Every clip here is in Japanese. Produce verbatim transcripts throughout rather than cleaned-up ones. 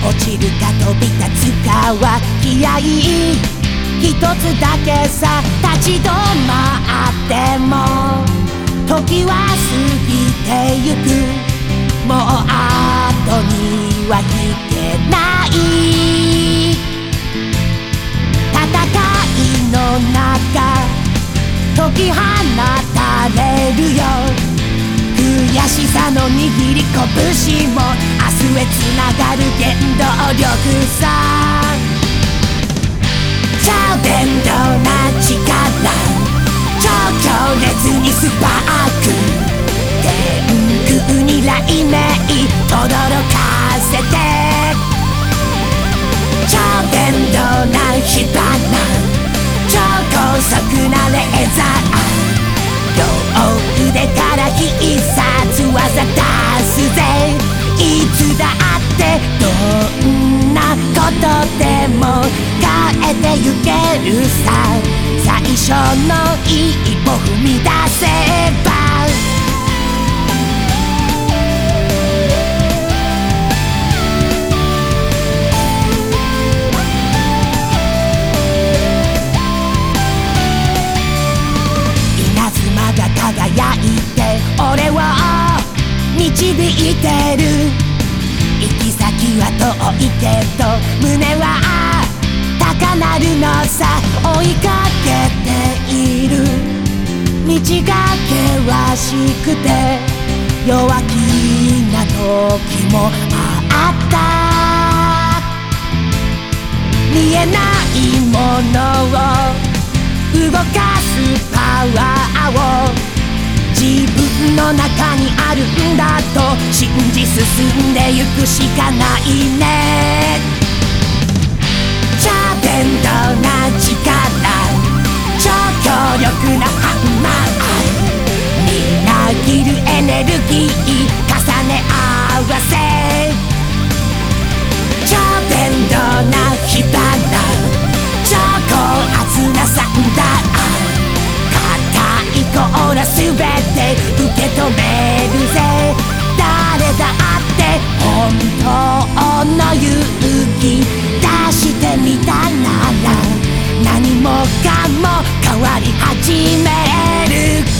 落ちるか飛び立つかは気合い一つだけさ。立ち止まっても時は過ぎてゆく。もう後には引けない。戦いの中解き放たれるよ。悔しさの握り拳も明日へつながる原動力さ。超電動な力、超強烈にスパーク。天空に雷鳴轟かせて。超電動な火花、超高速なレーザー。両腕から必殺技出すぜ。いつだってどんなことでも変えてゆけるさ。最初の一歩踏み出せば。輝いて俺を導いてる。行き先は遠いけど胸は高鳴るのさ。追いかけている道が険しくて弱気な時もあった。見えないものを動かすパワーを自分の中にあるんだと信じ進んでゆくしかないね。超電動な力、超強力なハンマー。みなぎるエネルギー重ね合わせ。超電動な火花、超高圧なサンダー。コーラすべて受け止めるぜ。誰だって本当の勇気出してみたなら何もかも変わり始める。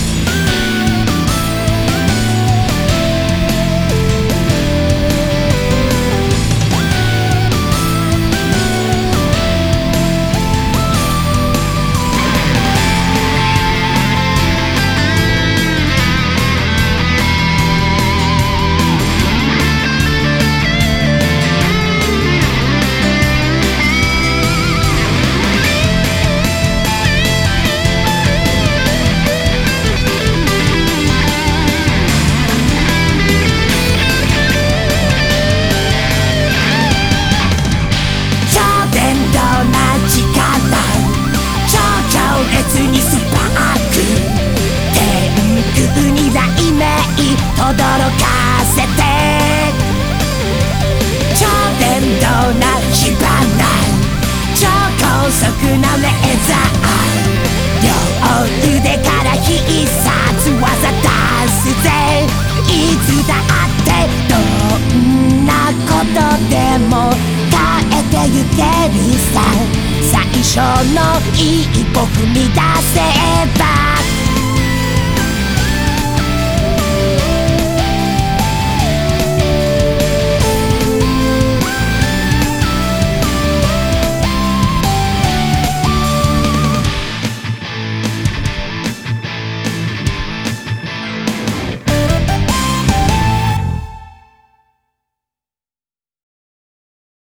驚かせて。超電動な火花、超高速なレーザー。両腕から必殺技出すぜ。いつだってどんなことでも変えてゆけるさ。最初の一歩踏み出せば。